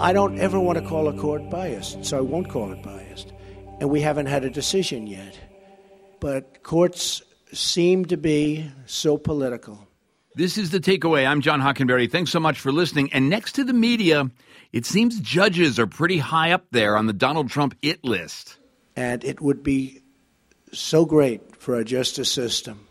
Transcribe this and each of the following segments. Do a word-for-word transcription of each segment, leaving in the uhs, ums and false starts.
I don't ever want to call a court biased, so I won't call it biased. And we haven't had a decision yet. But courts seem to be so political. This is The Takeaway. I'm John Hockenberry. Thanks so much for listening. And next to the media, it seems judges are pretty high up there on the Donald Trump it list. And it would be so great for our justice system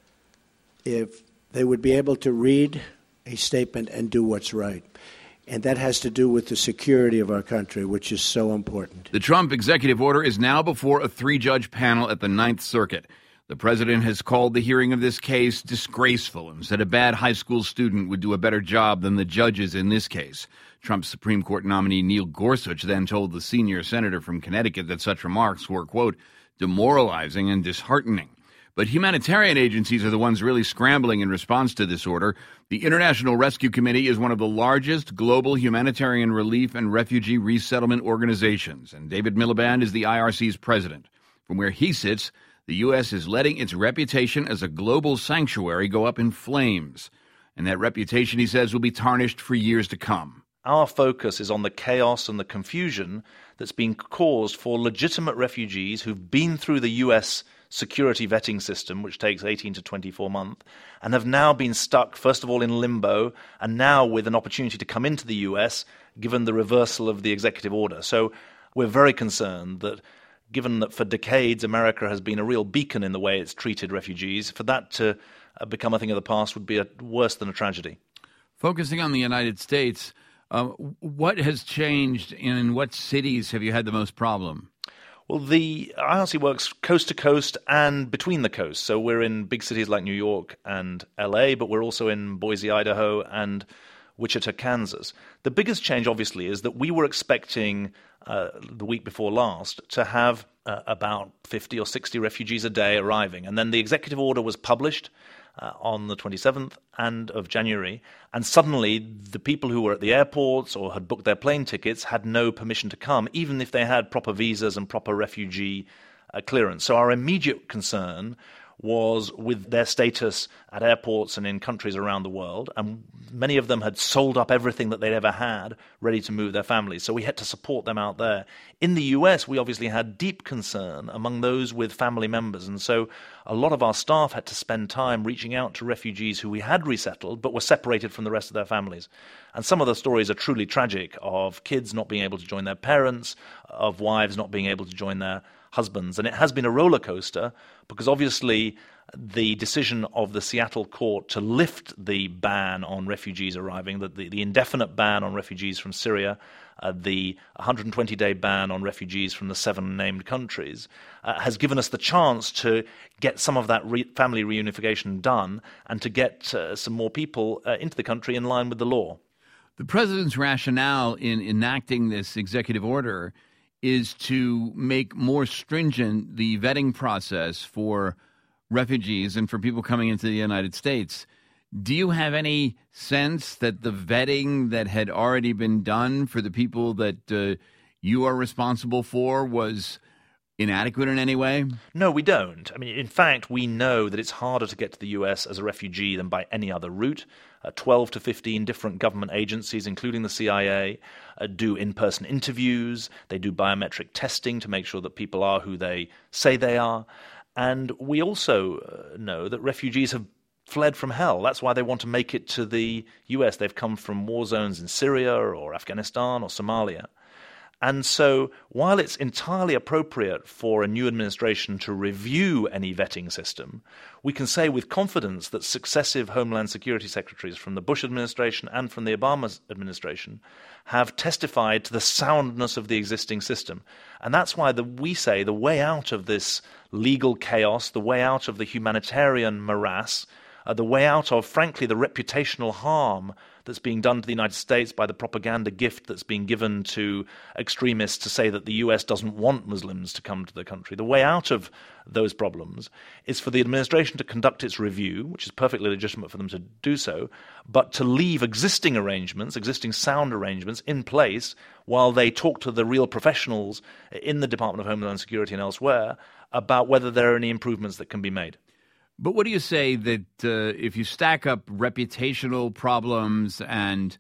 if they would be able to read a statement and do what's right. And that has to do with the security of our country, which is so important. The Trump executive order is now before a three-judge panel at the Ninth Circuit. The president has called the hearing of this case disgraceful and said a bad high school student would do a better job than the judges in this case. Trump's Supreme Court nominee Neil Gorsuch then told the senior senator from Connecticut that such remarks were, quote, demoralizing and disheartening. But humanitarian agencies are the ones really scrambling in response to this order. The International Rescue Committee is one of the largest global humanitarian relief and refugee resettlement organizations, and David Miliband is the I R C's president. From where he sits, the U S is letting its reputation as a global sanctuary go up in flames. And that reputation, he says, will be tarnished for years to come. Our focus is on the chaos and the confusion that's been caused for legitimate refugees who've been through the U S security vetting system, which takes eighteen to twenty-four months, and have now been stuck, first of all, in limbo, and now with an opportunity to come into the U S, given the reversal of the executive order. So we're very concerned that, given that for decades America has been a real beacon in the way it's treated refugees, for that to uh, become a thing of the past would be a, worse than a tragedy. Focusing on the United States, uh, what has changed and in what cities have you had the most problem? Well, the I R C works coast to coast and between the coasts. So we're in big cities like New York and L A, but we're also in Boise, Idaho, and Wichita, Kansas. The biggest change, obviously, is that we were expecting uh, the week before last to have uh, about fifty or sixty refugees a day arriving. And then the executive order was published uh, on the twenty-seventh and of January. And suddenly the people who were at the airports or had booked their plane tickets had no permission to come, even if they had proper visas and proper refugee uh, clearance. So our immediate concern was with their status at airports and in countries around the world, and many of them had sold up everything that they'd ever had, ready to move their families. So we had to support them out there. In the U S, we obviously had deep concern among those with family members, and so a lot of our staff had to spend time reaching out to refugees who we had resettled but were separated from the rest of their families. And some of the stories are truly tragic, of kids not being able to join their parents, of wives not being able to join their husbands. And it has been a roller coaster because obviously the decision of the Seattle court to lift the ban on refugees arriving, the, the, the indefinite ban on refugees from Syria, uh, the one hundred twenty day ban on refugees from the seven named countries, uh, has given us the chance to get some of that re- family reunification done and to get uh, some more people uh, into the country in line with the law. The president's rationale in enacting this executive order is to make more stringent the vetting process for refugees and for people coming into the United States. Do you have any sense that the vetting that had already been done for the people that uh, you are responsible for was inadequate in any way? No, we don't. I mean, in fact, we know that it's harder to get to the U S as a refugee than by any other route. Uh, twelve to fifteen different government agencies, including the C I A, uh, do in-person interviews. They do biometric testing to make sure that people are who they say they are. And we also uh, know that refugees have fled from hell. That's why they want to make it to the U S. They've come from war zones in Syria or Afghanistan or Somalia. And so while it's entirely appropriate for a new administration to review any vetting system, we can say with confidence that successive Homeland Security secretaries from the Bush administration and from the Obama administration have testified to the soundness of the existing system. And that's why the, we say the way out of this legal chaos, the way out of the humanitarian morass, uh, the way out of, frankly, the reputational harm that's being done to the United States by the propaganda gift that's being given to extremists to say that the U S doesn't want Muslims to come to the country. The way out of those problems is for the administration to conduct its review, which is perfectly legitimate for them to do so, but to leave existing arrangements, existing sound arrangements in place while they talk to the real professionals in the Department of Homeland Security and elsewhere about whether there are any improvements that can be made. But what do you say that uh, if you stack up reputational problems and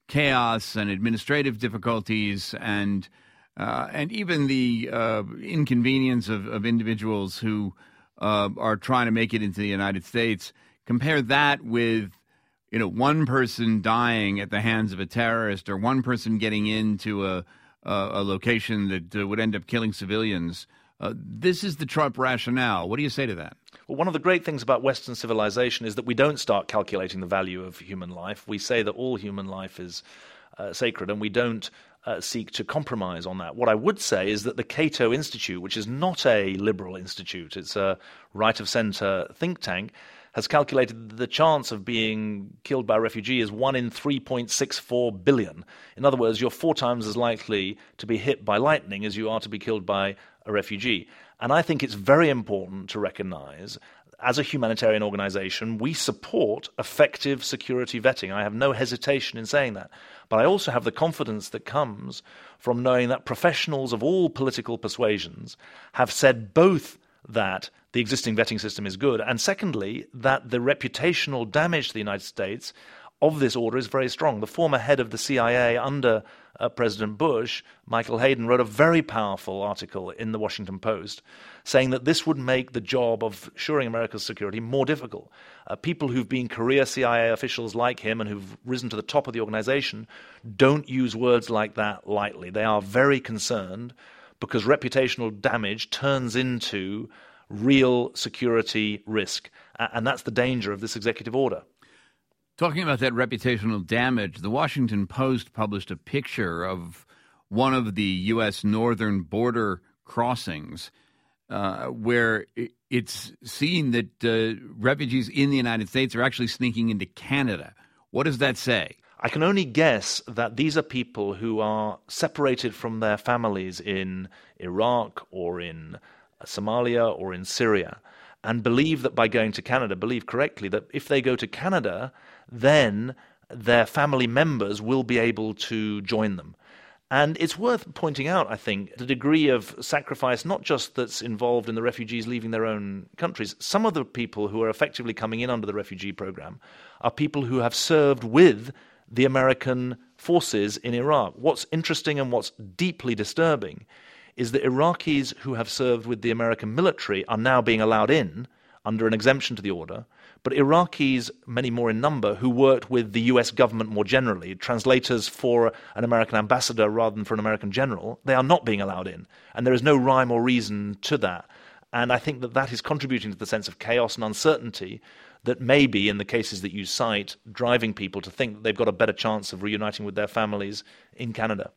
chaos and administrative difficulties and uh, and even the uh, inconvenience of, of individuals who uh, are trying to make it into the United States. Compare that with, you know, one person dying at the hands of a terrorist or one person getting into a a, a location that uh, would end up killing civilians. Uh, this is the Trump rationale. What do you say to that? Well, one of the great things about Western civilization is that we don't start calculating the value of human life. We say that all human life is uh, sacred, and we don't uh, seek to compromise on that. What I would say is that the Cato Institute, which is not a liberal institute, it's a right-of-center think tank, has calculated that the chance of being killed by a refugee is one in three point six four billion. In other words, you're four times as likely to be hit by lightning as you are to be killed by a refugee. And I think it's very important to recognize, as a humanitarian organization, we support effective security vetting. I have no hesitation in saying that. But I also have the confidence that comes from knowing that professionals of all political persuasions have said both that the existing vetting system is good, and secondly, that the reputational damage to the United States of this order is very strong. The former head of the C I A under uh, President Bush, Michael Hayden, wrote a very powerful article in the Washington Post saying that this would make the job of assuring America's security more difficult. Uh, people who've been career C I A officials like him and who've risen to the top of the organization don't use words like that lightly. They are very concerned because reputational damage turns into real security risk. And that's the danger of this executive order. Talking about that reputational damage, the Washington Post published a picture of one of the U S northern border crossings uh, where it's seen that uh, refugees in the United States are actually sneaking into Canada. What does that say? I can only guess that these are people who are separated from their families in Iraq or in Somalia or in Syria, and believe that by going to Canada, believe correctly, that if they go to Canada, then their family members will be able to join them. And it's worth pointing out, I think, the degree of sacrifice, not just that's involved in the refugees leaving their own countries. Some of the people who are effectively coming in under the refugee program are people who have served with the American forces in Iraq. What's interesting and what's deeply disturbing is that Iraqis who have served with the American military are now being allowed in under an exemption to the order, but Iraqis, many more in number, who worked with the U S government more generally, translators for an American ambassador rather than for an American general, they are not being allowed in. And there is no rhyme or reason to that. And I think that that is contributing to the sense of chaos and uncertainty that may be, in the cases that you cite, driving people to think that they've got a better chance of reuniting with their families in Canada.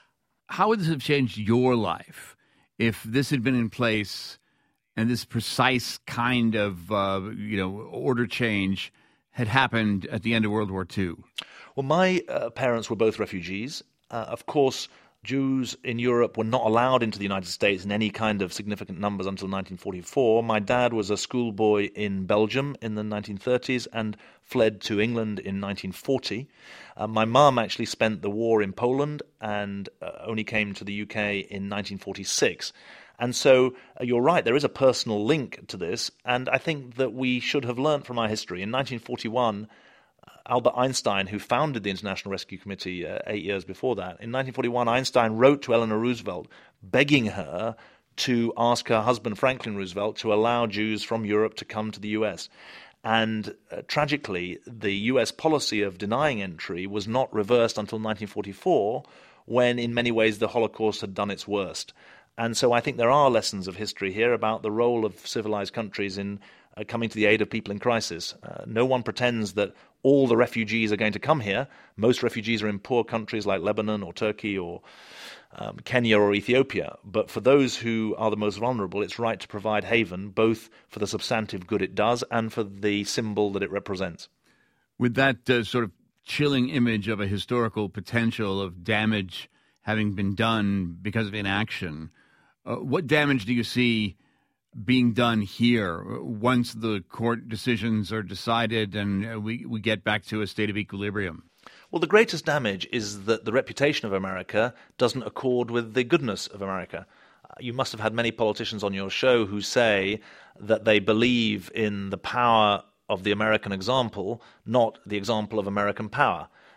How would this have changed your life if this had been in place and this precise kind of uh, you know order change had happened at the end of World War Two? Well, my uh, parents were both refugees. Uh, of course, Jews in Europe were not allowed into the United States in any kind of significant numbers until nineteen forty-four. My dad was a schoolboy in Belgium in the nineteen thirties and fled to England in nineteen forty. Uh, my mum actually spent the war in Poland and uh, only came to the U K in nineteen forty-six. And so uh, you're right, there is a personal link to this, and I think that we should have learnt from our history. In nineteen forty-one, Albert Einstein, who founded the International Rescue Committee uh, eight years before that, in nineteen forty-one, Einstein wrote to Eleanor Roosevelt begging her to ask her husband, Franklin Roosevelt, to allow Jews from Europe to come to the U S. And uh, tragically, the U S policy of denying entry was not reversed until nineteen forty-four, when in many ways the Holocaust had done its worst. And so I think there are lessons of history here about the role of civilized countries in uh, coming to the aid of people in crisis. Uh, no one pretends that all the refugees are going to come here. Most refugees are in poor countries like Lebanon or Turkey or um, Kenya or Ethiopia. But for those who are the most vulnerable, it's right to provide haven, both for the substantive good it does and for the symbol that it represents. With that uh, sort of chilling image of a historical potential of damage having been done because of inaction, uh, what damage do you see being done here once the court decisions are decided and we, we get back to a state of equilibrium? Well, the greatest damage is that the reputation of America doesn't accord with the goodness of America. Uh, you must have had many politicians on your show who say that they believe in the power of the American example, not the example of American power.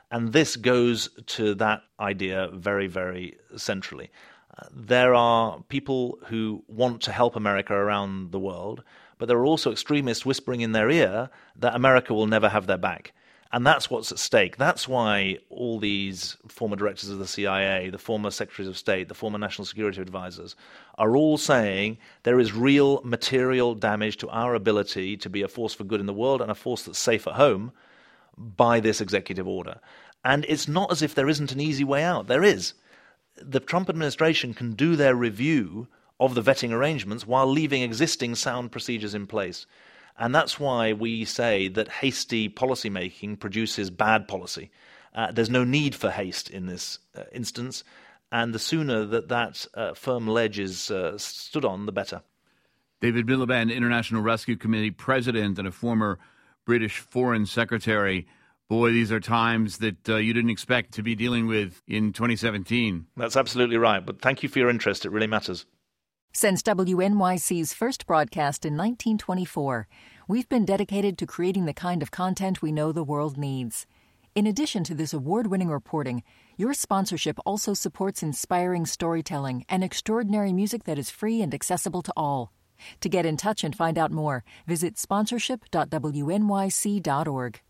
And this goes to that idea very, very centrally. Uh, there are people who want to help America around the world, but there are also extremists whispering in their ear that America will never have their back. And that's what's at stake. That's why all these former directors of the C I A, the former secretaries of state, the former national security advisors, are all saying there is real material damage to our ability to be a force for good in the world and a force that's safe at home by this executive order. And it's not as if there isn't an easy way out. There is. The Trump administration can do their review of the vetting arrangements while leaving existing sound procedures in place. And that's why we say that hasty policymaking produces bad policy. Uh, there's no need for haste in this uh, instance, and the sooner that that uh, firm ledge is uh, stood on, the better. David Miliband, International Rescue Committee president and a former British Foreign Secretary. Boy, these are times that uh, you didn't expect to be dealing with in twenty seventeen. That's absolutely right, but thank you for your interest. It really matters. Since W N Y C's first broadcast in nineteen twenty-four, we've been dedicated to creating the kind of content we know the world needs. In addition to this award-winning reporting, your sponsorship also supports inspiring storytelling and extraordinary music that is free and accessible to all. To get in touch and find out more, visit sponsorship dot w n y c dot org.